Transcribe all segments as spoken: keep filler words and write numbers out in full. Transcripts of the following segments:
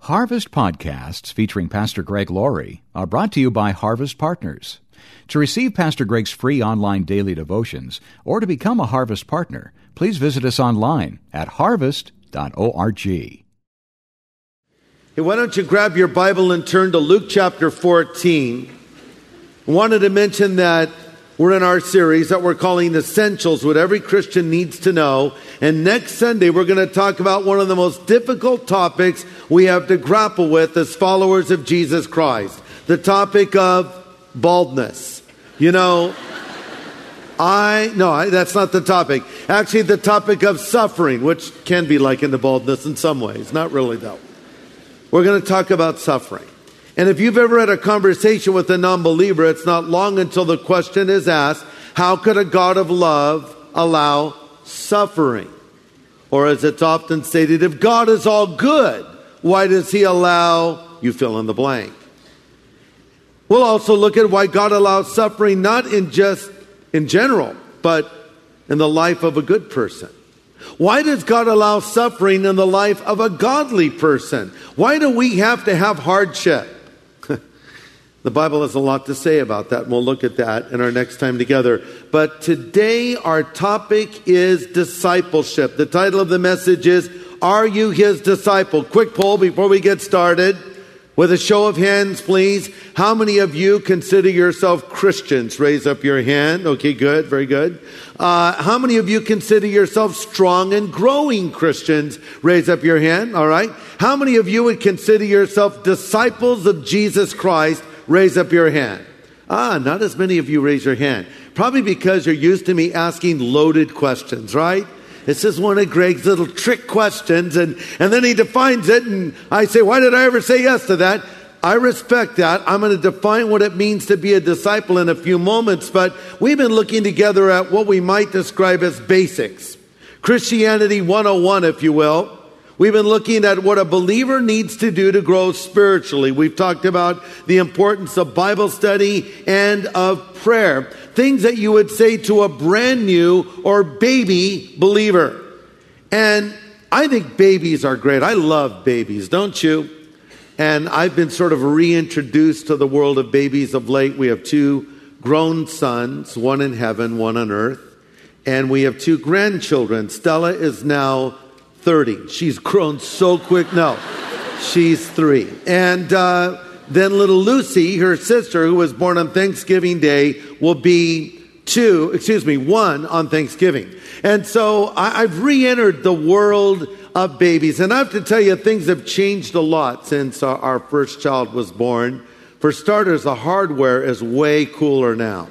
Harvest podcasts featuring Pastor Greg Laurie are brought to you by Harvest Partners. To receive Pastor Greg's free online daily devotions or to become a Harvest partner, please visit us online at harvest dot org. Hey, why don't you grab your Bible and turn to Luke chapter fourteen. I wanted to mention that we're in our series that we're calling Essentials, What Every Christian Needs to Know. And next Sunday, we're going to talk about one of the most difficult topics we have to grapple with as followers of Jesus Christ. The topic of baldness. You know, I, no, I, that's not the topic. Actually, the topic of suffering, which can be likened to baldness in some ways. Not really, though. We're going to talk about suffering. And if you've ever had a conversation with a non-believer, it's not long until the question is asked, how could a God of love allow suffering? Or as it's often stated, if God is all good, why does he allow, you fill in the blank? We'll also look at why God allows suffering, not in just in general, but in the life of a good person. Why does God allow suffering in the life of a godly person? Why do we have to have hardship? The Bible has a lot to say about that, and we'll look at that in our next time together. But today our topic is discipleship. The title of the message is, Are You His Disciple? Quick poll before we get started. With a show of hands, please. How many of you consider yourself Christians? Raise up your hand. Okay, good, very good. Uh, how many of you consider yourself strong and growing Christians? Raise up your hand, all right. How many of you would consider yourself disciples of Jesus Christ? Raise up your hand. Ah, not as many of you raise your hand. Probably because you're used to me asking loaded questions, right? This is one of Greg's little trick questions, and, and then he defines it, and I say, why did I ever say yes to that? I respect that. I'm going to define what it means to be a disciple in a few moments, but we've been looking together at what we might describe as basics. Christianity one oh one, if you will. We've been looking at what a believer needs to do to grow spiritually. We've talked about the importance of Bible study and of prayer. Things that you would say to a brand new or baby believer. And I think babies are great. I love babies, don't you? And I've been sort of reintroduced to the world of babies of late. We have two grown sons, one in heaven, one on earth. And we have two grandchildren. Stella is now thirty. She's grown so quick. No, she's three. And uh, then little Lucy, her sister, who was born on Thanksgiving Day, will be two, excuse me, one on Thanksgiving. And so I, I've re-entered the world of babies. And I have to tell you, things have changed a lot since our, our first child was born. For starters, the hardware is way cooler now.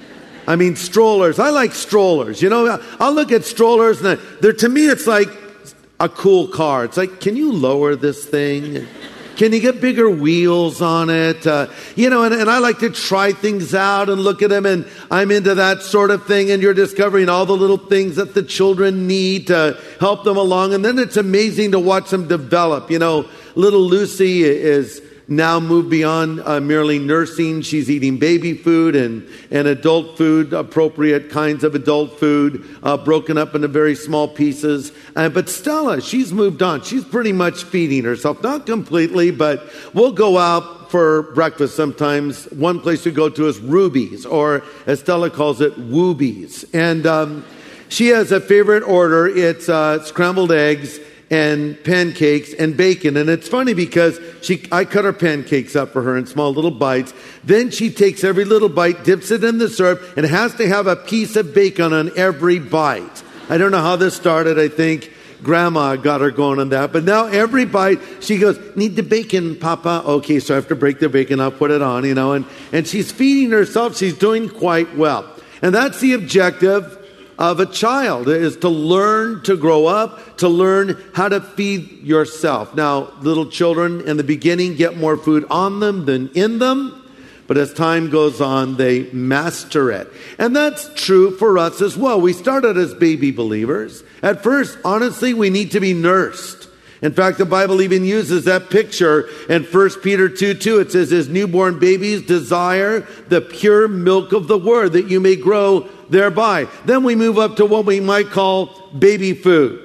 I mean, strollers. I like strollers. You know, I'll look at strollers and they're, to me, it's like a cool car. It's like, can you lower this thing? Can you get bigger wheels on it? Uh, you know, and, and I like to try things out and look at them, and I'm into that sort of thing, and you're discovering all the little things that the children need to help them along, and then it's amazing to watch them develop. You know, little Lucy is now moved beyond uh, merely nursing. She's eating baby food and, and adult food, appropriate kinds of adult food, uh, broken up into very small pieces. Uh, but Stella, she's moved on. She's pretty much feeding herself. Not completely, but we'll go out for breakfast sometimes. One place we go to is Ruby's, or as Stella calls it, Woobies. And um, she has a favorite order. It's uh, scrambled eggs and pancakes and bacon. And it's funny because she, I cut her pancakes up for her in small little bites. Then she takes every little bite, dips it in the syrup, and has to have a piece of bacon on every bite. I don't know how this started. I think Grandma got her going on that. But now every bite, she goes, need the bacon, Papa. Okay, so I have to break the bacon. I'll put it on, you know. And, and she's feeding herself. She's doing quite well. And that's the objective of a child, is to learn to grow up, to learn how to feed yourself. Now, little children in the beginning get more food on them than in them, but as time goes on, they master it. And that's true for us as well. We started as baby believers. At first, honestly, we need to be nursed. In fact, the Bible even uses that picture in First Peter two two. It says, as newborn babies desire the pure milk of the word, that you may grow thereby. Then we move up to what we might call baby food.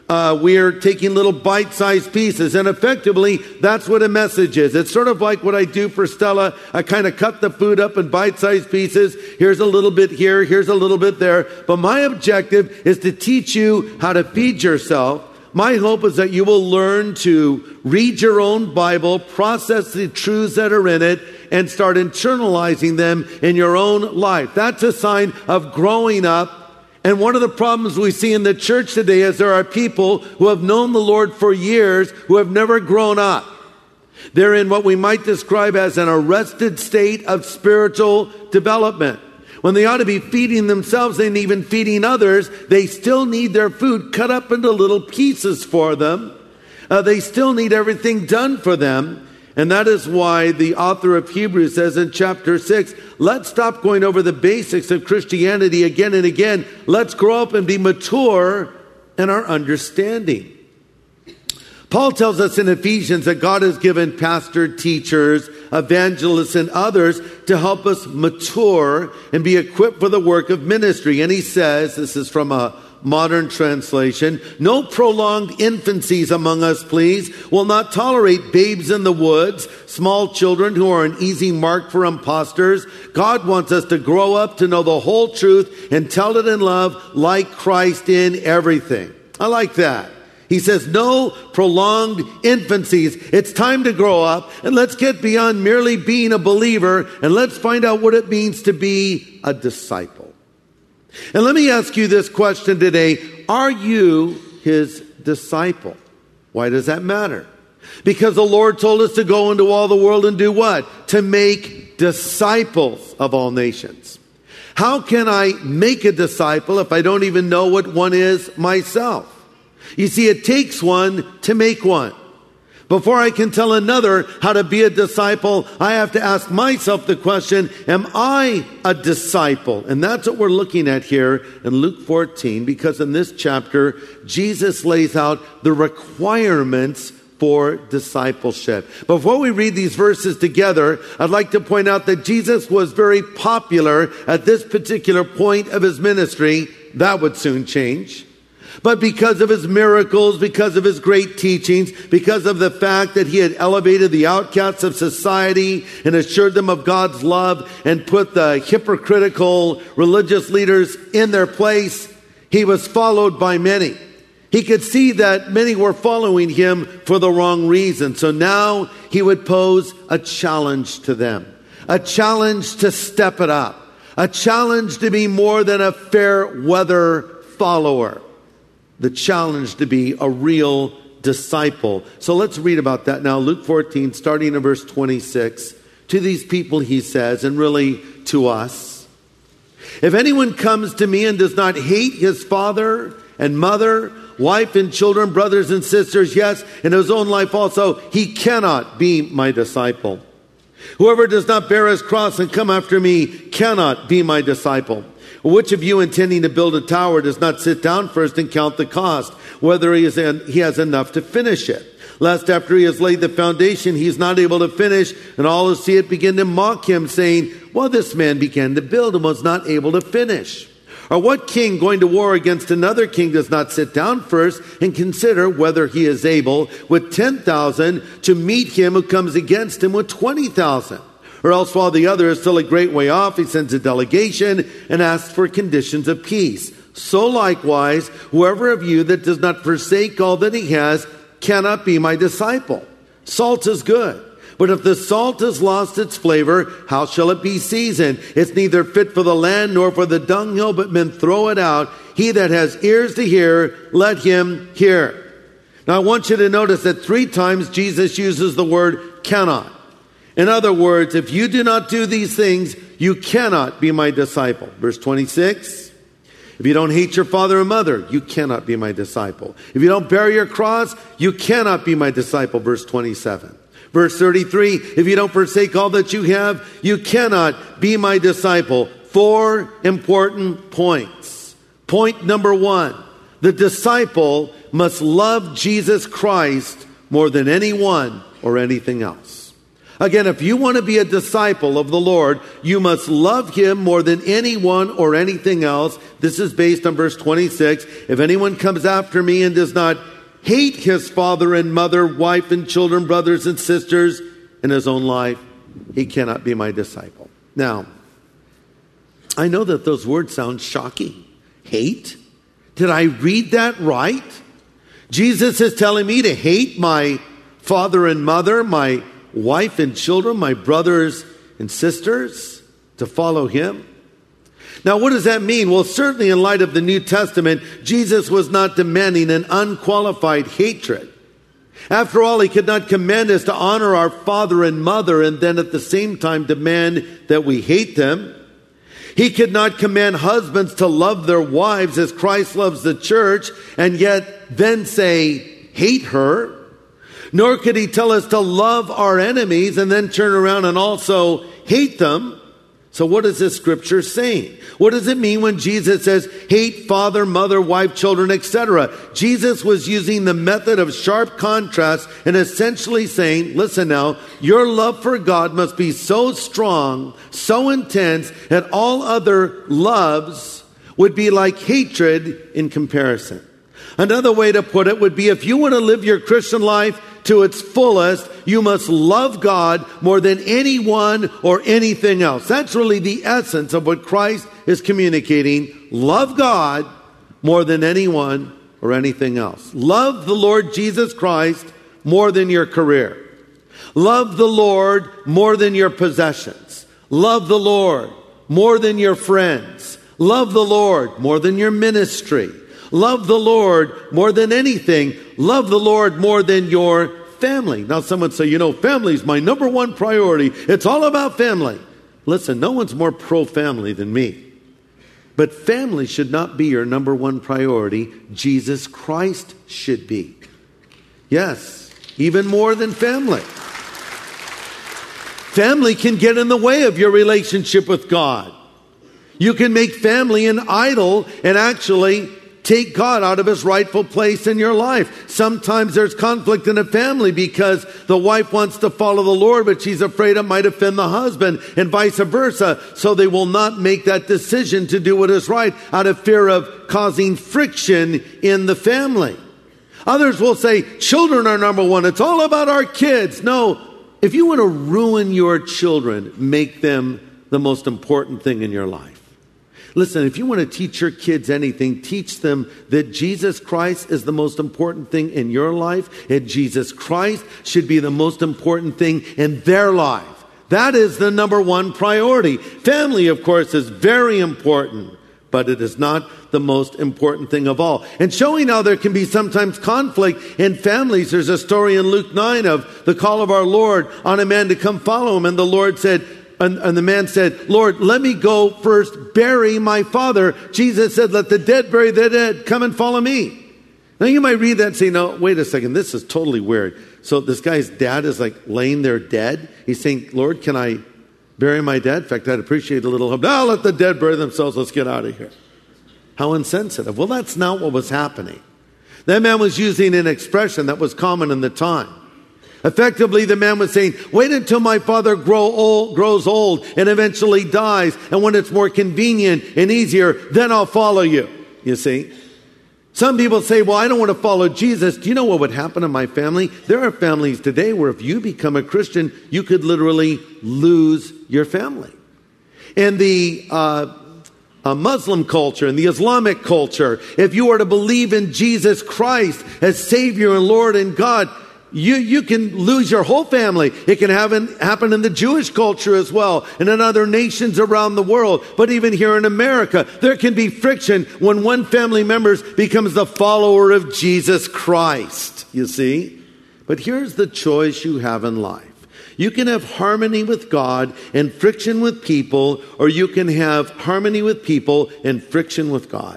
Uh, we are taking little bite-sized pieces, and effectively, that's what a message is. It's sort of like what I do for Stella. I kind of cut the food up in bite-sized pieces. Here's a little bit here, here's a little bit there. But my objective is to teach you how to feed yourself. My hope is that you will learn to read your own Bible, process the truths that are in it, and start internalizing them in your own life. That's a sign of growing up. And one of the problems we see in the church today is there are people who have known the Lord for years who have never grown up. They're in what we might describe as an arrested state of spiritual development. When they ought to be feeding themselves and even feeding others, they still need their food cut up into little pieces for them. Uh, they still need everything done for them. And that is why the author of Hebrews says in chapter six, let's stop going over the basics of Christianity again and again. Let's grow up and be mature in our understanding. Paul tells us in Ephesians that God has given pastors, teachers, evangelists, and others to help us mature and be equipped for the work of ministry. And he says, this is from a modern translation, no prolonged infancies among us, please. We'll not tolerate babes in the woods, small children who are an easy mark for imposters. God wants us to grow up to know the whole truth and tell it in love like Christ in everything. I like that. He says, no prolonged infancies. It's time to grow up, and let's get beyond merely being a believer, and let's find out what it means to be a disciple. And let me ask you this question today. Are you his disciple? Why does that matter? Because the Lord told us to go into all the world and do what? To make disciples of all nations. How can I make a disciple if I don't even know what one is myself? You see, it takes one to make one. Before I can tell another how to be a disciple, I have to ask myself the question, am I a disciple? And that's what we're looking at here in Luke fourteen, because in this chapter, Jesus lays out the requirements for discipleship. Before we read these verses together, I'd like to point out that Jesus was very popular at this particular point of his ministry. That would soon change. But because of his miracles, because of his great teachings, because of the fact that he had elevated the outcasts of society and assured them of God's love and put the hypocritical religious leaders in their place, he was followed by many. He could see that many were following him for the wrong reason. So now he would pose a challenge to them, a challenge to step it up, a challenge to be more than a fair weather follower. The challenge to be a real disciple. So let's read about that now. Luke fourteen, starting in verse twenty-six. To these people he says, and really to us, if anyone comes to me and does not hate his father and mother, wife and children, brothers and sisters, yes, and his own life also, he cannot be my disciple. Whoever does not bear his cross and come after me cannot be my disciple. Which of you intending to build a tower does not sit down first and count the cost, whether he, is in, he has enough to finish it? Lest after he has laid the foundation, he is not able to finish, and all who see it begin to mock him, saying, well, this man began to build and was not able to finish. Or what king going to war against another king does not sit down first and consider whether he is able with ten thousand to meet him who comes against him with twenty thousand? Or else while the other is still a great way off, he sends a delegation and asks for conditions of peace. So likewise, whoever of you that does not forsake all that he has cannot be my disciple. Salt is good, but if the salt has lost its flavor, how shall it be seasoned? It's neither fit for the land nor for the dunghill, but men throw it out. He that has ears to hear, let him hear. Now I want you to notice that three times Jesus uses the word cannot. In other words, if you do not do these things, you cannot be my disciple. Verse twenty-six, if you don't hate your father and mother, you cannot be my disciple. If you don't bear your cross, you cannot be my disciple. Verse twenty-seven. Verse thirty-three, if you don't forsake all that you have, you cannot be my disciple. Four important points. Point number one, the disciple must love Jesus Christ more than anyone or anything else. Again, if you want to be a disciple of the Lord, you must love him more than anyone or anything else. This is based on verse twenty-six. If anyone comes after me and does not hate his father and mother, wife and children, brothers and sisters, in his own life, he cannot be my disciple. Now, I know that those words sound shocking. Hate? Did I read that right? Jesus is telling me to hate my father and mother, my wife and children, my brothers and sisters, to follow him. Now, what does that mean? Well, certainly in light of the New Testament, Jesus was not demanding an unqualified hatred. After all, he could not command us to honor our father and mother and then at the same time demand that we hate them. He could not command husbands to love their wives as Christ loves the church and yet then say, hate her. Nor could he tell us to love our enemies and then turn around and also hate them. So what is this scripture saying? What does it mean when Jesus says, hate father, mother, wife, children, et cetera? Jesus was using the method of sharp contrast and essentially saying, listen now, your love for God must be so strong, so intense, that all other loves would be like hatred in comparison. Another way to put it would be, if you want to live your Christian life to its fullest, you must love God more than anyone or anything else. That's really the essence of what Christ is communicating. Love God more than anyone or anything else. Love the Lord Jesus Christ more than your career. Love the Lord more than your possessions. Love the Lord more than your friends. Love the Lord more than your ministry. Love the Lord more than anything. Love the Lord more than your family. Now someone say, you know, family is my number one priority. It's all about family. Listen, no one's more pro-family than me. But family should not be your number one priority. Jesus Christ should be. Yes, even more than family. Family can get in the way of your relationship with God. You can make family an idol and actually take God out of his rightful place in your life. Sometimes there's conflict in a family because the wife wants to follow the Lord, but she's afraid it might offend the husband, and vice versa. So they will not make that decision to do what is right out of fear of causing friction in the family. Others will say, children are number one. It's all about our kids. No, if you want to ruin your children, make them the most important thing in your life. Listen, if you want to teach your kids anything, teach them that Jesus Christ is the most important thing in your life, and Jesus Christ should be the most important thing in their life. That is the number one priority. Family, of course, is very important, but it is not the most important thing of all. And showing how there can be sometimes conflict in families, there's a story in Luke nine of the call of our Lord on a man to come follow him, and the Lord said, And, and the man said, Lord, let me go first bury my father. Jesus said, let the dead bury the dead. Come and follow me. Now you might read that and say, no, wait a second. This is totally weird. So this guy's dad is like laying there dead. He's saying, Lord, can I bury my dad? In fact, I'd appreciate a little help. Now let the dead bury themselves. Let's get out of here. How insensitive. Well, that's not what was happening. That man was using an expression that was common in the time. Effectively, the man was saying, wait until my father grow old, grows old and eventually dies. And when it's more convenient and easier, then I'll follow you. You see? Some people say, well, I don't want to follow Jesus. Do you know what would happen in my family? There are families today where if you become a Christian, you could literally lose your family. In the uh, uh, Muslim culture, in the Islamic culture, if you are to believe in Jesus Christ as Savior and Lord and God, You you can lose your whole family. It can happen, happen in the Jewish culture as well, and in other nations around the world. But even here in America, there can be friction when one family member becomes the follower of Jesus Christ, you see. But here's the choice you have in life. You can have harmony with God and friction with people, or you can have harmony with people and friction with God.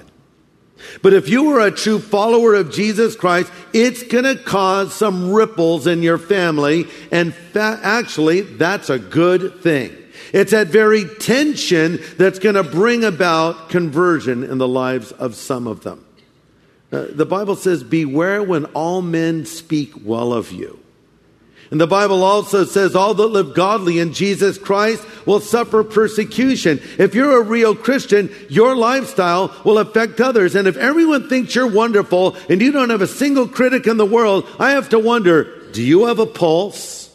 But if you are a true follower of Jesus Christ, it's going to cause some ripples in your family. And fa- actually, that's a good thing. It's that very tension that's going to bring about conversion in the lives of some of them. Uh, the Bible says, beware when all men speak well of you. And the Bible also says all that live godly in Jesus Christ will suffer persecution. If you're a real Christian, your lifestyle will affect others. And if everyone thinks you're wonderful and you don't have a single critic in the world, I have to wonder, do you have a pulse?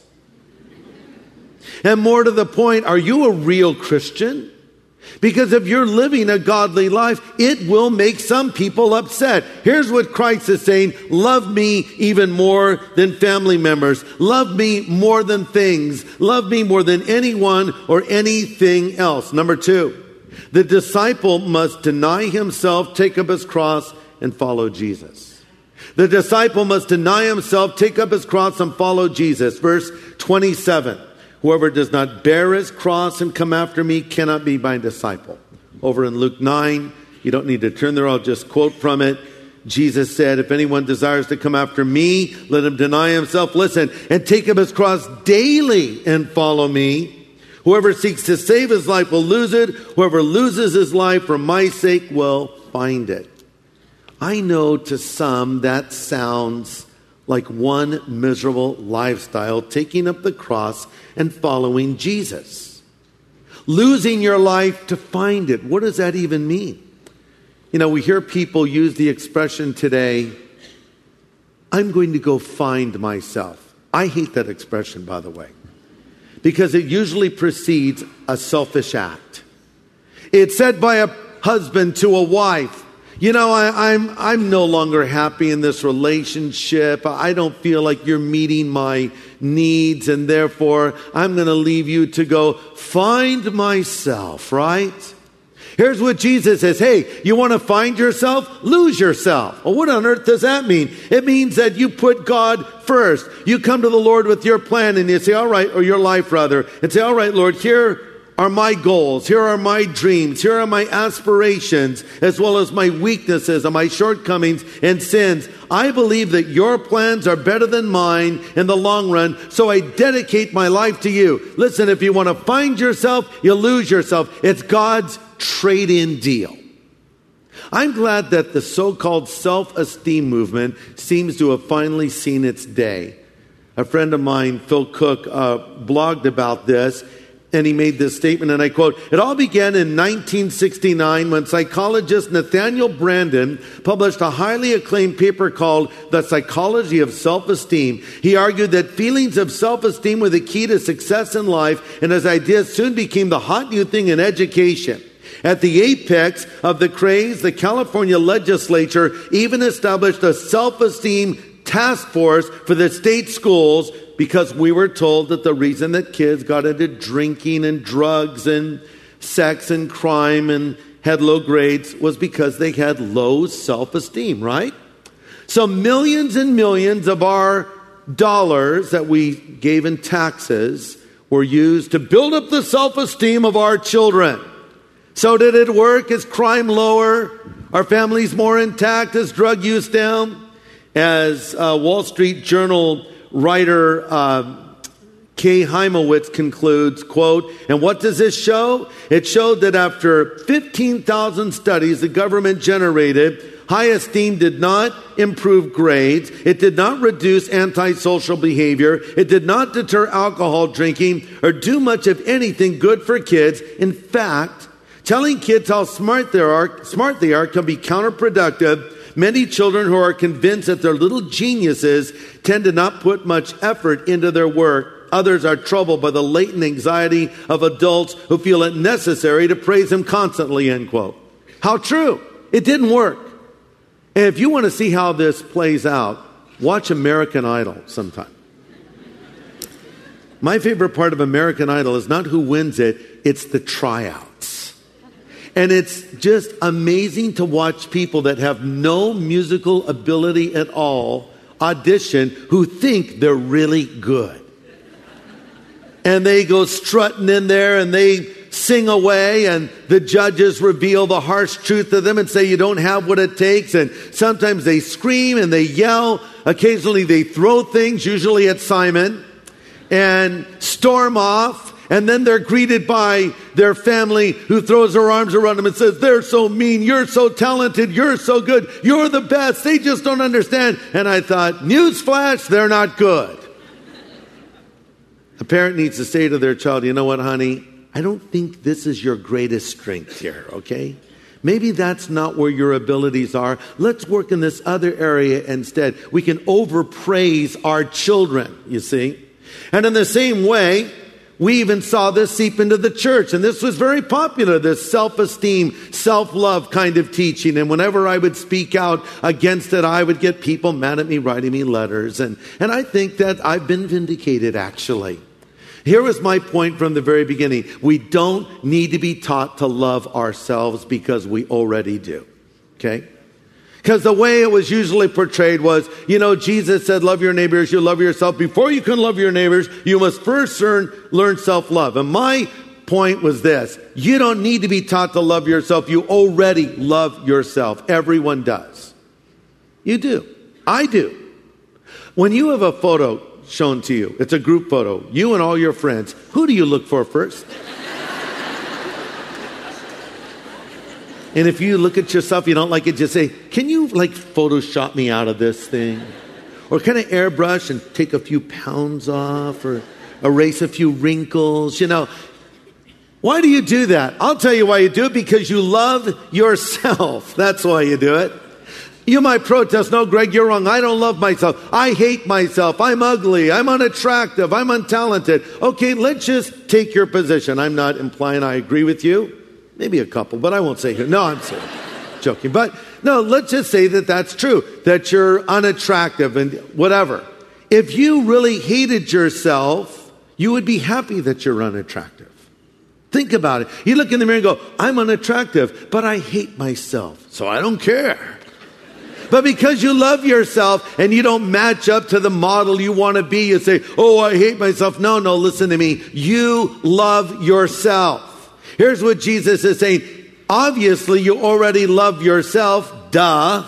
And more to the point, are you a real Christian? Because if you're living a godly life, it will make some people upset. Here's what Christ is saying: love me even more than family members. Love me more than things. Love me more than anyone or anything else. Number two, the disciple must deny himself, take up his cross, and follow Jesus. The disciple must deny himself, take up his cross, and follow Jesus. Verse twenty-seven. Whoever does not bear his cross and come after me cannot be my disciple. Over in Luke nine, you don't need to turn there, I'll just quote from it. Jesus said, if anyone desires to come after me, let him deny himself, listen, and take up his cross daily and follow me. Whoever seeks to save his life will lose it. Whoever loses his life for my sake will find it. I know to some that sounds like one miserable lifestyle, taking up the cross and following Jesus. Losing your life to find it. What does that even mean? You know, we hear people use the expression today, I'm going to go find myself. I hate that expression, by the way, because it usually precedes a selfish act. It's said by a husband to a wife, you know, I, I'm I'm no longer happy in this relationship. I don't feel like you're meeting my needs, and therefore I'm going to leave you to go find myself, right? Here's what Jesus says. Hey, you want to find yourself? Lose yourself. Well, what on earth does that mean? It means that you put God first. You come to the Lord with your plan and you say, all right, or your life rather, and say, all right, Lord, here are my goals. Here are my dreams. Here are my aspirations, as well as my weaknesses and my shortcomings and sins. I believe that your plans are better than mine in the long run, so I dedicate my life to you. Listen, if you want to find yourself, you lose yourself. It's God's trade-in deal. I'm glad that the so-called self-esteem movement seems to have finally seen its day. A friend of mine, Phil Cook, uh, blogged about this. And he made this statement, and I quote, it all began in nineteen sixty-nine when psychologist Nathaniel Branden published a highly acclaimed paper called The Psychology of Self-Esteem. He argued that feelings of self-esteem were the key to success in life, and his ideas soon became the hot new thing in education. At the apex of the craze, the California legislature even established a self-esteem task force for the state schools, because we were told that the reason that kids got into drinking and drugs and sex and crime and had low grades was because they had low self-esteem, right? So millions and millions of our dollars that we gave in taxes were used to build up the self-esteem of our children. So did it work? Is crime lower? Are families more intact? Is drug use down? As uh, Wall Street Journal writer uh, Kay Heimowitz concludes, quote, and what does this show? It showed that after fifteen thousand studies the government generated, high esteem did not improve grades. It did not reduce antisocial behavior. It did not deter alcohol drinking or do much of anything good for kids. In fact, telling kids how smart they are, smart they are can be counterproductive. Many children who are convinced that they're little geniuses tend to not put much effort into their work. Others are troubled by the latent anxiety of adults who feel it necessary to praise them constantly, end quote. How true. It didn't work. And if you want to see how this plays out, watch American Idol sometime. My favorite part of American Idol is not who wins it, it's the tryouts. And it's just amazing to watch people that have no musical ability at all audition who think they're really good. And they go strutting in there and they sing away, and the judges reveal the harsh truth to them and say you don't have what it takes. And sometimes they scream and they yell. Occasionally they throw things, usually at Simon, and storm off. And then they're greeted by their family who throws their arms around them and says, they're so mean, you're so talented, you're so good, you're the best, they just don't understand. And I thought, newsflash, they're not good. A parent needs to say to their child, you know what, honey, I don't think this is your greatest strength here, okay? Maybe that's not where your abilities are. Let's work in this other area instead. We can overpraise our children, you see. And in the same way, we even saw this seep into the church. And this was very popular, this self-esteem, self-love kind of teaching. And whenever I would speak out against it, I would get people mad at me, writing me letters. And, and I think that I've been vindicated, actually. Here was my point from the very beginning. We don't need to be taught to love ourselves because we already do. Okay? Because the way it was usually portrayed was, you know, Jesus said, love your neighbors, you love yourself. Before you can love your neighbors, you must first learn, learn self-love. And my point was this: you don't need to be taught to love yourself. You already love yourself. Everyone does. You do. I do. When you have a photo shown to you, it's a group photo, you and all your friends, who do you look for first? And if you look at yourself, you don't like it, just say, can you like Photoshop me out of this thing? Or kind of airbrush and take a few pounds off or erase a few wrinkles, you know. Why do you do that? I'll tell you why you do it: because you love yourself. That's why you do it. You might protest, no, Greg, you're wrong. I don't love myself. I hate myself. I'm ugly. I'm unattractive. I'm untalented. Okay, let's just take your position. I'm not implying I agree with you. Maybe a couple, but I won't say who. No, I'm sorry. Joking. But no, let's just say that that's true, that you're unattractive and whatever. If you really hated yourself, you would be happy that you're unattractive. Think about it. You look in the mirror and go, I'm unattractive, but I hate myself, so I don't care. But because you love yourself and you don't match up to the model you want to be, you say, oh, I hate myself. No, no, listen to me. You love yourself. Here's what Jesus is saying. Obviously, you already love yourself. Duh.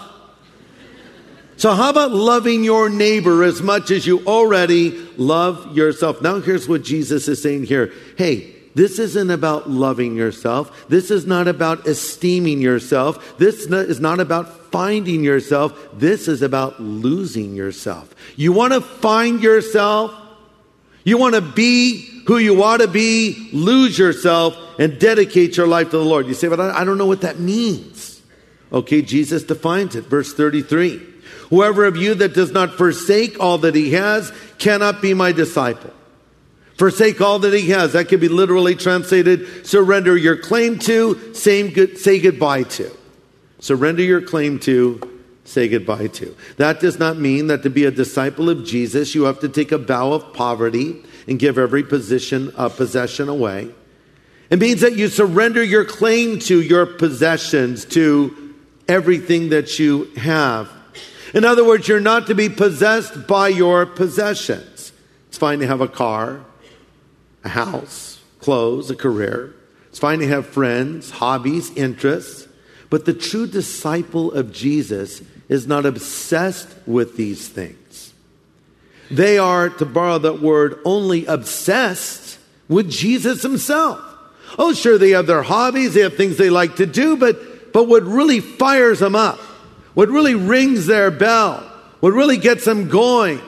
So how about loving your neighbor as much as you already love yourself? Now here's what Jesus is saying here. Hey, this isn't about loving yourself. This is not about esteeming yourself. This is not about finding yourself. This is about losing yourself. You want to find yourself? You want to be who you ought to be? Lose yourself and dedicate your life to the Lord. You say, but I don't know what that means. Okay, Jesus defines it. Verse thirty-three. Whoever of you that does not forsake all that he has cannot be my disciple. Forsake all that he has. That could be literally translated, surrender your claim to, say goodbye to. Surrender your claim to, say goodbye to. That does not mean that to be a disciple of Jesus, you have to take a vow of poverty and give every position, uh, possession away. It means that you surrender your claim to your possessions, to everything that you have. In other words, you're not to be possessed by your possessions. It's fine to have a car, a house, clothes, a career. It's fine to have friends, hobbies, interests. But the true disciple of Jesus is not obsessed with these things. They are, to borrow that word, only obsessed with Jesus himself. Oh, sure, they have their hobbies, they have things they like to do, but, but what really fires them up, what really rings their bell, what really gets them going,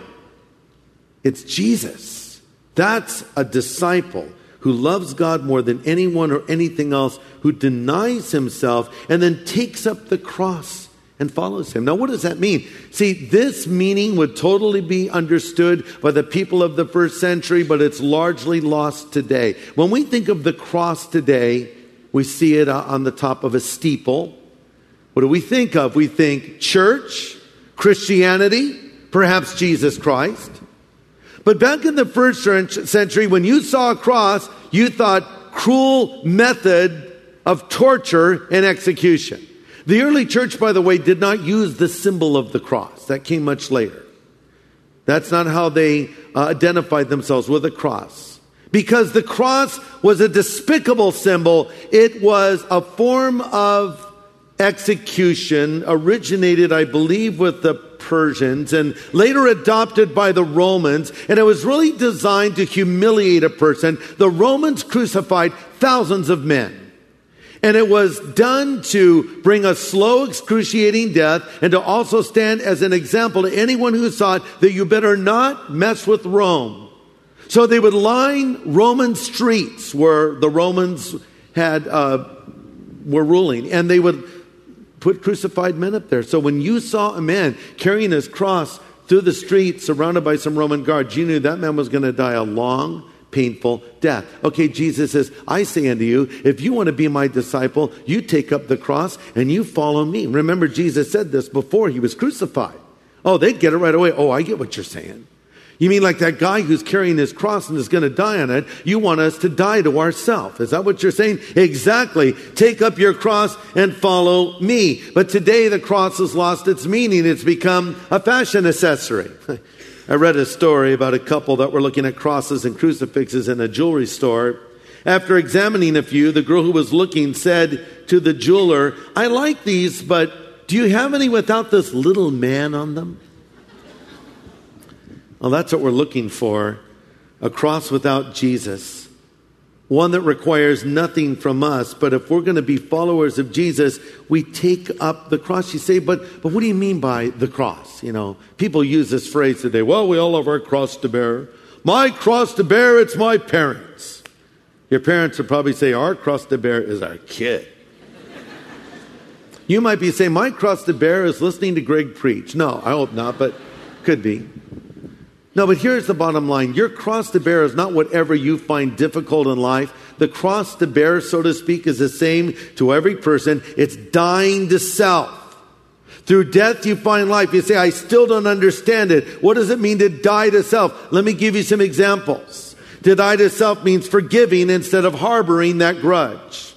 it's Jesus. That's a disciple who loves God more than anyone or anything else, who denies himself and then takes up the cross and follows him. Now, what does that mean? See, this meaning would totally be understood by the people of the first century, but it's largely lost today. When we think of the cross today, we see it on the top of a steeple. What do we think of? We think church, Christianity, perhaps Jesus Christ. But back in the first century, when you saw a cross, you thought cruel method of torture and execution. The early church, by the way, did not use the symbol of the cross. That came much later. That's not how they uh, identified themselves, with a cross. Because the cross was a despicable symbol. It was a form of execution, originated, I believe, with the Persians and later adopted by the Romans. And it was really designed to humiliate a person. The Romans crucified thousands of men. And it was done to bring a slow, excruciating death and to also stand as an example to anyone who saw it that you better not mess with Rome. So they would line Roman streets where the Romans had uh, were ruling, and they would put crucified men up there. So when you saw a man carrying his cross through the street surrounded by some Roman guards, you knew that man was going to die a long, painful death. Okay, Jesus says, I say unto you, if you want to be my disciple, you take up the cross and you follow me. Remember, Jesus said this before he was crucified. Oh, they'd get it right away. Oh, I get what you're saying. You mean like that guy who's carrying his cross and is going to die on it, you want us to die to ourselves. Is that what you're saying? Exactly. Take up your cross and follow me. But today the cross has lost its meaning. It's become a fashion accessory. I read a story about a couple that were looking at crosses and crucifixes in a jewelry store. After examining a few, the girl who was looking said to the jeweler, I like these, but do you have any without this little man on them? Well, that's what we're looking for, a cross without Jesus, one that requires nothing from us. But if we're going to be followers of Jesus, we take up the cross. You say, but, but what do you mean by the cross? You know, people use this phrase today, well, we all have our cross to bear. My cross to bear, it's my parents. Your parents would probably say, our cross to bear is our kid. You might be saying, my cross to bear is listening to Greg preach. No, I hope not, but could be. No, but here's the bottom line. Your cross to bear is not whatever you find difficult in life. The cross to bear, so to speak, is the same to every person. It's dying to self. Through death you find life. You say, I still don't understand it. What does it mean to die to self? Let me give you some examples. To die to self means forgiving instead of harboring that grudge.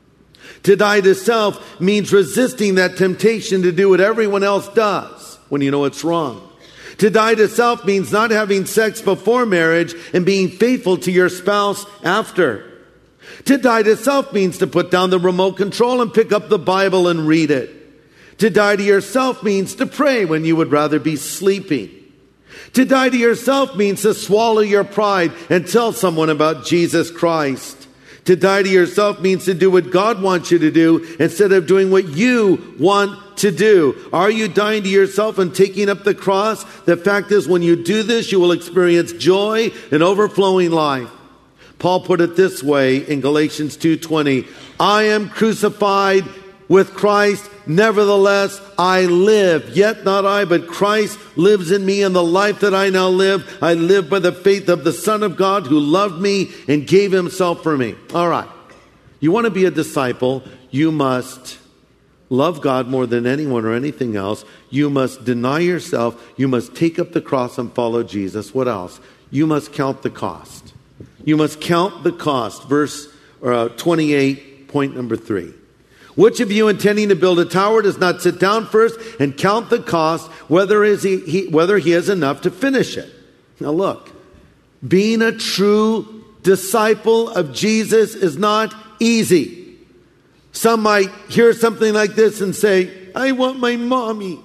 To die to self means resisting that temptation to do what everyone else does when you know it's wrong. To die to self means not having sex before marriage and being faithful to your spouse after. To die to self means to put down the remote control and pick up the Bible and read it. To die to yourself means to pray when you would rather be sleeping. To die to yourself means to swallow your pride and tell someone about Jesus Christ. To die to yourself means to do what God wants you to do instead of doing what you want to do. Are you dying to yourself and taking up the cross? The fact is, when you do this, you will experience joy and overflowing life. Paul put it this way in Galatians two twenty, I am crucified with Christ, nevertheless I live. Yet not I, but Christ lives in me, and the life that I now live, I live by the faith of the Son of God who loved me and gave himself for me. All right. You want to be a disciple, you must love God more than anyone or anything else. You must deny yourself. You must take up the cross and follow Jesus. What else? You must count the cost. You must count the cost. Verse uh, twenty-eight, point number three. Which of you intending to build a tower does not sit down first and count the cost, whether is he, he, whether he has enough to finish it? Now look, being a true disciple of Jesus is not easy. Some might hear something like this and say, I want my mommy.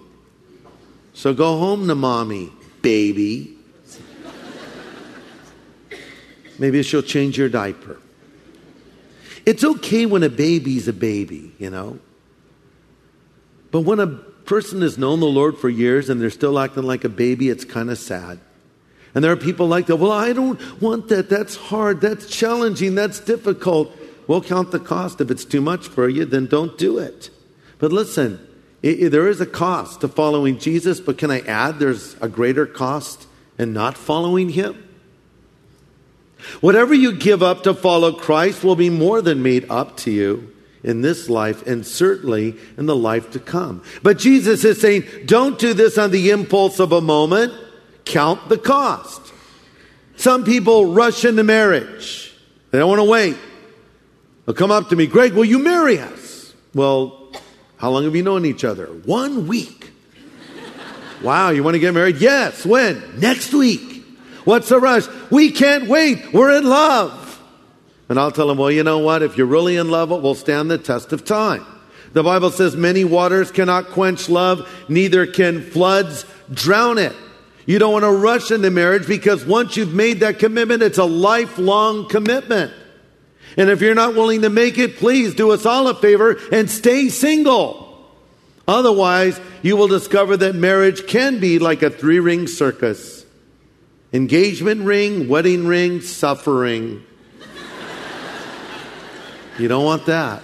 So go home to mommy, baby. Maybe she'll change your diaper. It's okay when a baby's a baby, you know. But when a person has known the Lord for years and they're still acting like a baby, it's kind of sad. And there are people like that. Well, I don't want that. That's hard. That's challenging. That's difficult. Well, count the cost. If it's too much for you, then don't do it. But listen, it, it, there is a cost to following Jesus, but can I add there's a greater cost in not following him? Whatever you give up to follow Christ will be more than made up to you in this life and certainly in the life to come. But Jesus is saying, don't do this on the impulse of a moment. Count the cost. Some people rush into marriage. They don't want to wait. They'll come up to me, Greg, will you marry us? Well, how long have you known each other? One week. Wow, you want to get married? Yes. When? Next week. What's the rush? We can't wait. We're in love. And I'll tell them, well, you know what? If you're really in love, it will stand the test of time. The Bible says many waters cannot quench love, neither can floods drown it. You don't want to rush into marriage because once you've made that commitment, it's a lifelong commitment. And if you're not willing to make it, please do us all a favor and stay single. Otherwise, you will discover that marriage can be like a three-ring circus. Engagement ring, wedding ring, suffering. You don't want that.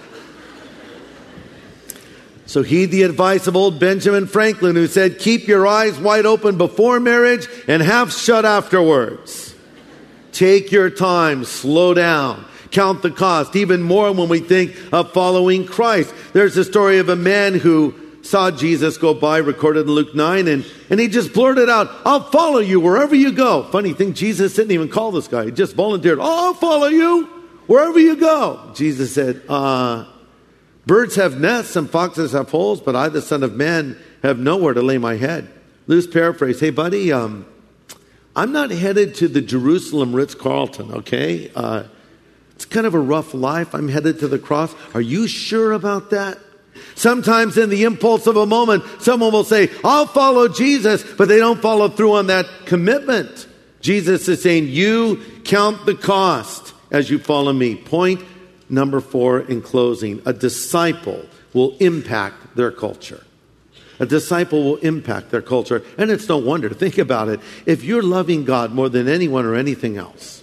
So heed the advice of old Benjamin Franklin, who said, keep your eyes wide open before marriage and half shut afterwards. Take your time, slow down, count the cost, even more when we think of following Christ. There's a story of a man who saw Jesus go by, recorded in Luke nine, and, and he just blurted out, I'll follow you wherever you go. Funny thing, Jesus didn't even call this guy. He just volunteered, oh, I'll follow you wherever you go. Jesus said, uh, birds have nests and foxes have holes, but I, the Son of Man, have nowhere to lay my head. Loose paraphrase, hey, buddy, um, I'm not headed to the Jerusalem Ritz-Carlton, okay? Uh, it's kind of a rough life. I'm headed to the cross. Are you sure about that? Sometimes in the impulse of a moment, someone will say, I'll follow Jesus, but they don't follow through on that commitment. Jesus is saying, you count the cost as you follow me. Point number four in closing, a disciple will impact their culture. A disciple will impact their culture. And it's no wonder. Think about it. If you're loving God more than anyone or anything else,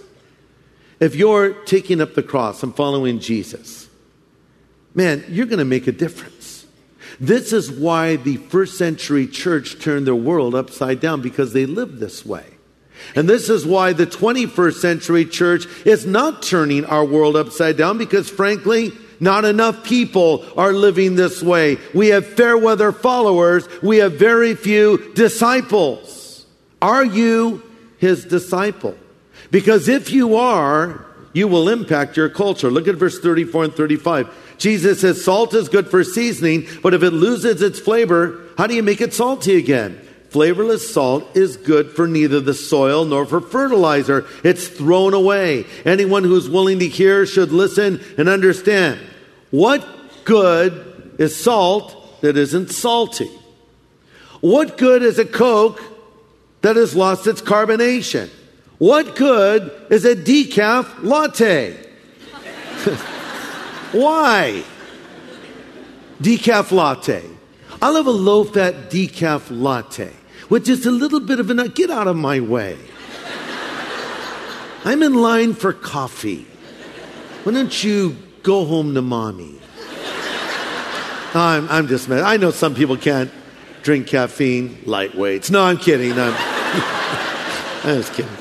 if you're taking up the cross and following Jesus, man, you're going to make a difference. This is why the first century church turned their world upside down, because they lived this way. And this is why the twenty-first century church is not turning our world upside down, because frankly, not enough people are living this way. We have fair weather followers. We have very few disciples. Are you his disciple? Because if you are, you will impact your culture. Look at verse thirty-four and thirty-five. Jesus says, salt is good for seasoning, but if it loses its flavor, how do you make it salty again? Flavorless salt is good for neither the soil nor for fertilizer. It's thrown away. Anyone who's willing to hear should listen and understand. What good is salt that isn't salty? What good is a Coke that has lost its carbonation? What good is a decaf latte? Why? Decaf latte. I'll have a low-fat decaf latte with just a little bit of a nut. Get out of my way. I'm in line for coffee. Why don't you go home to mommy? I'm, I'm just mad. I know some people can't drink caffeine. Lightweights. No, I'm kidding. I'm, I'm just kidding.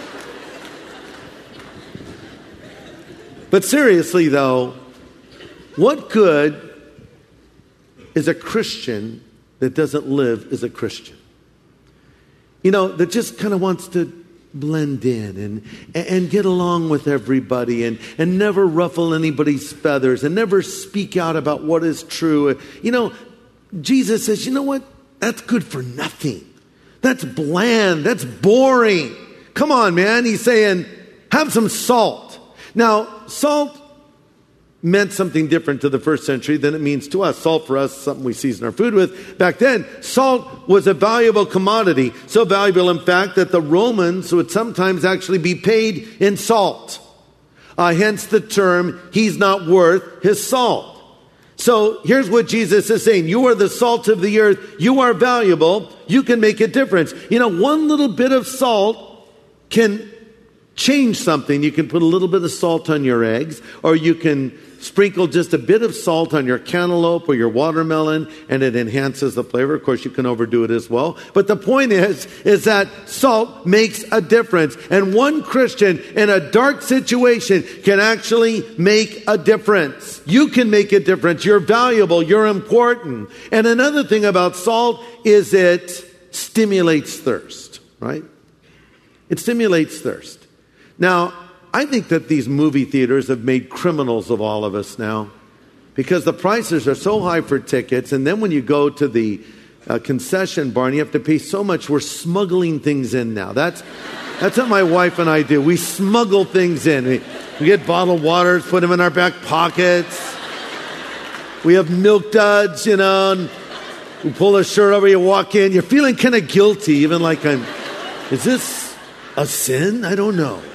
But seriously, though, what good is a Christian that doesn't live as a Christian? You know, that just kind of wants to blend in and, and get along with everybody and, and never ruffle anybody's feathers and never speak out about what is true. You know, Jesus says, you know what? That's good for nothing. That's bland. That's boring. Come on, man. He's saying, have some salt. Now, salt meant something different to the first century than it means to us. Salt for us is something we season our food with. Back then, salt was a valuable commodity. So valuable, in fact, that the Romans would sometimes actually be paid in salt. Uh, hence the term, he's not worth his salt. So here's what Jesus is saying. You are the salt of the earth. You are valuable. You can make a difference. You know, one little bit of salt can change something. You can put a little bit of salt on your eggs, or you can sprinkle just a bit of salt on your cantaloupe or your watermelon, and it enhances the flavor. Of course, you can overdo it as well. But the point is, is that salt makes a difference. And one Christian in a dark situation can actually make a difference. You can make a difference. You're valuable. You're important. And another thing about salt is it stimulates thirst, right? It stimulates thirst. Now, I think that these movie theaters have made criminals of all of us now, because the prices are so high for tickets, and then when you go to the uh, concession bar and you have to pay so much, we're smuggling things in now. That's that's what my wife and I do. We smuggle things in. We, we get bottled waters, put them in our back pockets. We have Milk Duds, you know, and we pull a shirt over, you walk in, you're feeling kind of guilty, even like I'm, is this a sin? I don't know.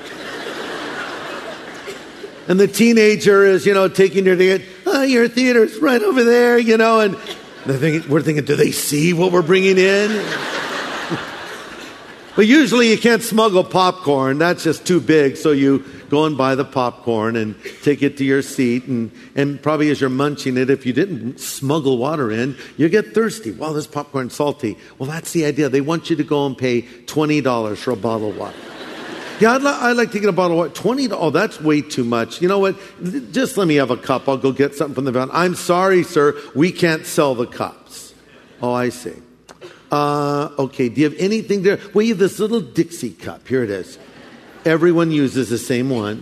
And the teenager is, you know, taking your ticket. Oh, your theater's right over there, you know. And they're thinking, we're thinking, do they see what we're bringing in? But usually you can't smuggle popcorn. That's just too big. So you go and buy the popcorn and take it to your seat. And, and probably as you're munching it, if you didn't smuggle water in, you get thirsty. Well, this popcorn's salty. Well, that's the idea. They want you to go and pay twenty dollars for a bottle of water. Yeah, I'd, li- I'd like to get a bottle of water. twenty dollars. Oh, that's way too much. You know what? Just let me have a cup. I'll go get something from the fountain. I'm sorry, sir. We can't sell the cups. Oh, I see. Uh, okay, do you have anything there? Well, you have this little Dixie cup. Here it is. Everyone uses the same one.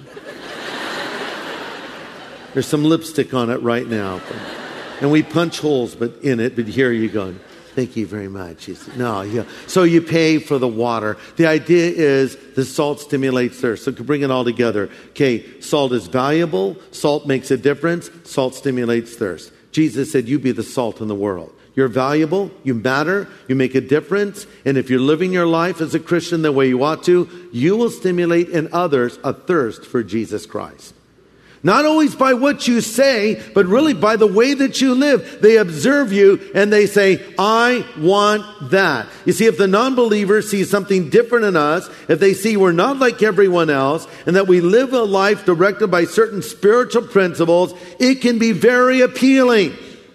There's some lipstick on it right now. And we punch holes but in it, but here you go. Thank you very much. No, yeah. So you pay for the water. The idea is the salt stimulates thirst. So to bring it all together. Okay, salt is valuable. Salt makes a difference. Salt stimulates thirst. Jesus said, you be the salt in the world. You're valuable, you matter, you make a difference, and if you're living your life as a Christian the way you ought to, you will stimulate in others a thirst for Jesus Christ. Not always by what you say, but really by the way that you live. They observe you and they say, I want that. You see, if the non-believer sees something different in us, if they see we're not like everyone else, and that we live a life directed by certain spiritual principles, it can be very appealing.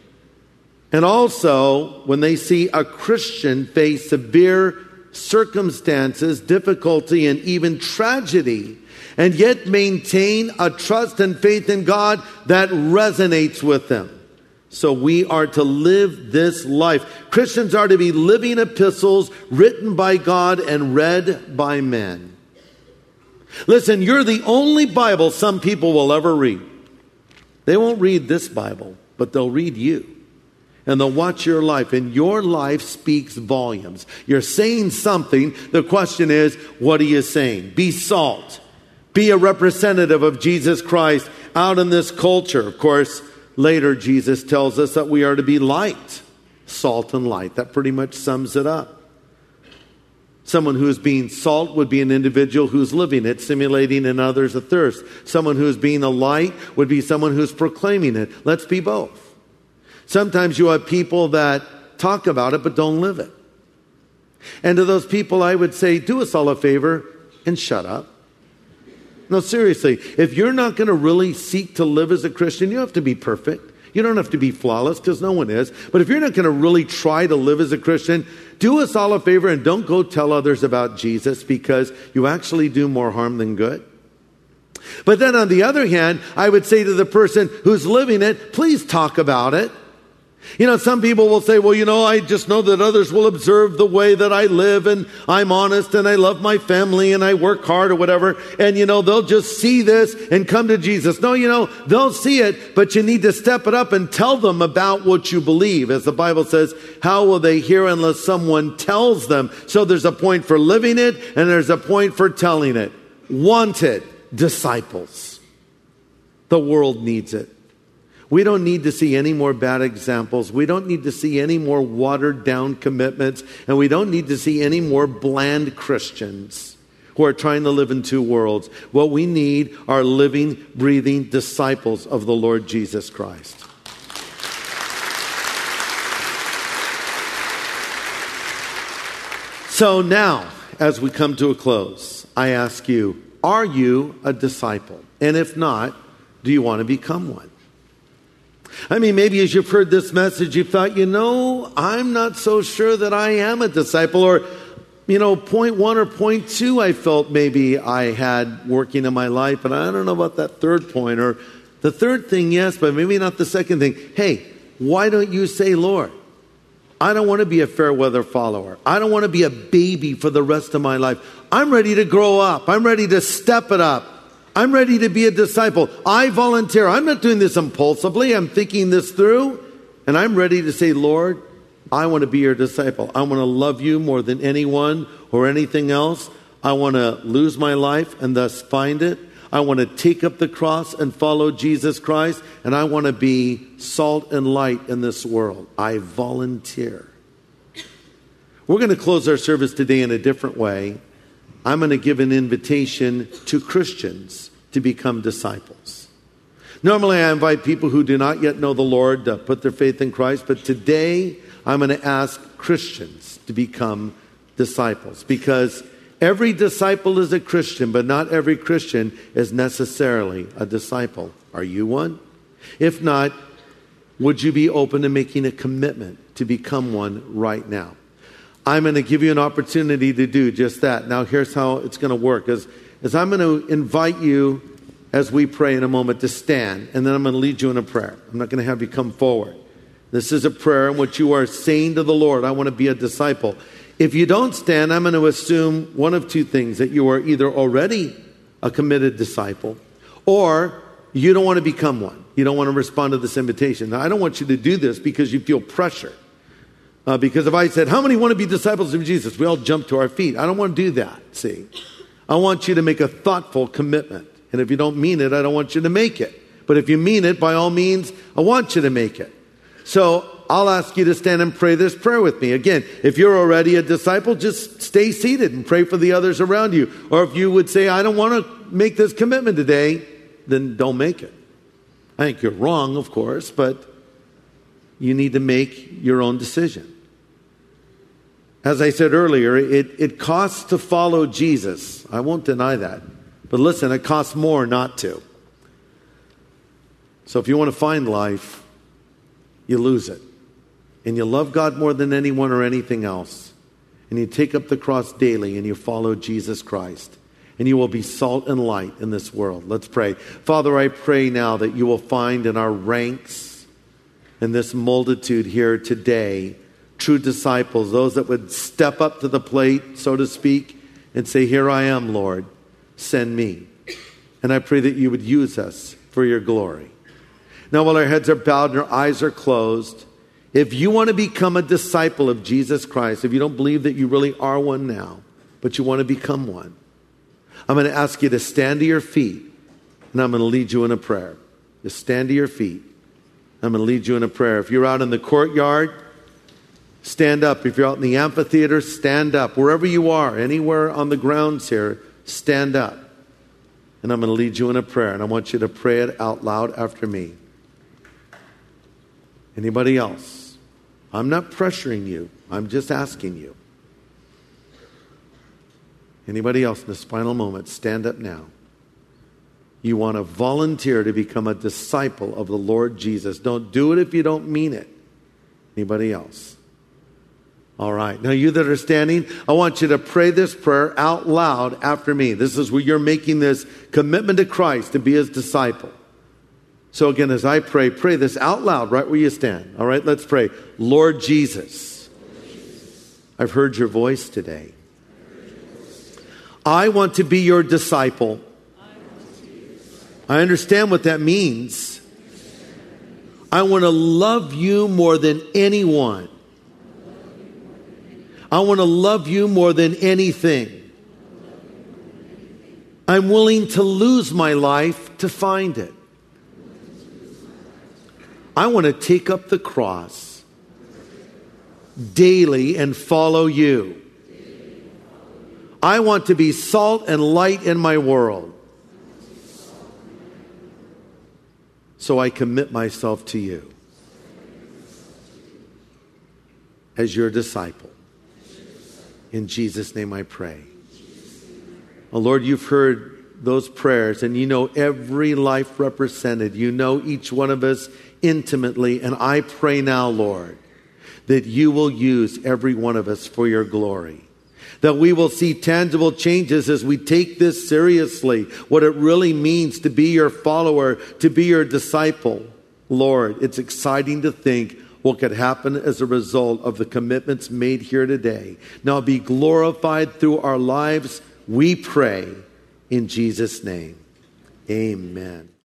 And also, when they see a Christian face severe circumstances, difficulty, and even tragedy, and yet maintain a trust and faith in God, that resonates with them. So we are to live this life. Christians are to be living epistles written by God and read by men. Listen, you're the only Bible some people will ever read. They won't read this Bible, but they'll read you. And they'll watch your life, and your life speaks volumes. You're saying something. The question is, what are you saying? Be salt. Be a representative of Jesus Christ out in this culture. Of course, later Jesus tells us that we are to be light. Salt and light. That pretty much sums it up. Someone who is being salt would be an individual who's living it, stimulating in others a thirst. Someone who is being a light would be someone who's proclaiming it. Let's be both. Sometimes you have people that talk about it but don't live it. And to those people I would say, do us all a favor and shut up. No, seriously, if you're not going to really seek to live as a Christian, you have to be perfect. You don't have to be flawless, because no one is. But if you're not going to really try to live as a Christian, do us all a favor and don't go tell others about Jesus, because you actually do more harm than good. But then on the other hand, I would say to the person who's living it, please talk about it. You know, some people will say, well, you know, I just know that others will observe the way that I live, and I'm honest, and I love my family, and I work hard or whatever. And, you know, they'll just see this and come to Jesus. No, you know, they'll see it, but you need to step it up and tell them about what you believe. As the Bible says, how will they hear unless someone tells them? So there's a point for living it, and there's a point for telling it. Wanted disciples. The world needs it. We don't need to see any more bad examples. We don't need to see any more watered down commitments. And we don't need to see any more bland Christians who are trying to live in two worlds. What we need are living, breathing disciples of the Lord Jesus Christ. So now, as we come to a close, I ask you, are you a disciple? And if not, do you want to become one? I mean, maybe as you've heard this message, you thought, you know, I'm not so sure that I am a disciple. Or, you know, point one or point two, I felt maybe I had working in my life. But I don't know about that third point. Or the third thing, yes, but maybe not the second thing. Hey, why don't you say, Lord, I don't want to be a fair weather follower. I don't want to be a baby for the rest of my life. I'm ready to grow up. I'm ready to step it up. I'm ready to be a disciple. I volunteer. I'm not doing this impulsively. I'm thinking this through. And I'm ready to say, Lord, I want to be your disciple. I want to love you more than anyone or anything else. I want to lose my life and thus find it. I want to take up the cross and follow Jesus Christ. And I want to be salt and light in this world. I volunteer. We're going to close our service today in a different way. I'm going to give an invitation to Christians to become disciples. Normally, I invite people who do not yet know the Lord to put their faith in Christ. But today, I'm going to ask Christians to become disciples. Because Every disciple is a Christian, but not every Christian is necessarily a disciple. Are you one? If not, would you be open to making a commitment to become one right now? I'm going to give you an opportunity to do just that. Now, here's how it's going to work. As, as I'm going to invite you, as we pray in a moment, to stand, and then I'm going to lead you in a prayer. I'm not going to have you come forward. This is a prayer in which you are saying to the Lord, I want to be a disciple. If you don't stand, I'm going to assume one of two things, that you are either already a committed disciple or you don't want to become one. You don't want to respond to this invitation. Now, I don't want you to do this because you feel pressure. Uh, because if I said, how many want to be disciples of Jesus? We all jump to our feet. I don't want to do that, see. I want you to make a thoughtful commitment. And if you don't mean it, I don't want you to make it. But if you mean it, by all means, I want you to make it. So I'll ask you to stand and pray this prayer with me. Again, if you're already a disciple, just stay seated and pray for the others around you. Or if you would say, I don't want to make this commitment today, then don't make it. I think you're wrong, of course, but you need to make your own decision. As I said earlier, it, it costs to follow Jesus. I won't deny that. But listen, it costs more not to. So if you want to find life, you lose it. And you love God more than anyone or anything else. And you take up the cross daily and you follow Jesus Christ. And you will be salt and light in this world. Let's pray. Father, I pray now that you will find in our ranks, in this multitude here today, true disciples, those that would step up to the plate, so to speak, and say, here I am, Lord, send me. And I pray that you would use us for your glory. Now, while our heads are bowed and our eyes are closed, if you want to become a disciple of Jesus Christ, if you don't believe that you really are one now, but you want to become one, I'm going to ask you to stand to your feet, and I'm going to lead you in a prayer. Just stand to your feet. I'm going to lead you in a prayer. If you're out in the courtyard, stand up. If you're out in the amphitheater, stand up. Wherever you are, anywhere on the grounds here, stand up. And I'm going to lead you in a prayer, and I want you to pray it out loud after me. Anybody else? I'm not pressuring you. I'm just asking you. Anybody else in this final moment, stand up now. You want to volunteer to become a disciple of the Lord Jesus. Don't do it if you don't mean it. Anybody else? All right. Now, you that are standing, I want you to pray this prayer out loud after me. This is where you're making this commitment to Christ to be his disciple. So again, as I pray, pray this out loud right where you stand. All right, let's pray. Lord Jesus, I've heard your voice today. I want to be your disciple. I understand what that means. I want to love you more than anyone. I want to love you more than anything. I'm willing to lose my life to find it. I want to take up the cross daily and follow you. I want to be salt and light in my world. So I commit myself to you as your disciple. In Jesus' name I pray. Oh Lord, you've heard those prayers and you know every life represented. You know each one of us intimately. And I pray now, Lord, that you will use every one of us for your glory. That we will see tangible changes as we take this seriously, what it really means to be your follower, to be your disciple. Lord, it's exciting to think what could happen as a result of the commitments made here today. Now be glorified through our lives, we pray, in Jesus' name. Amen.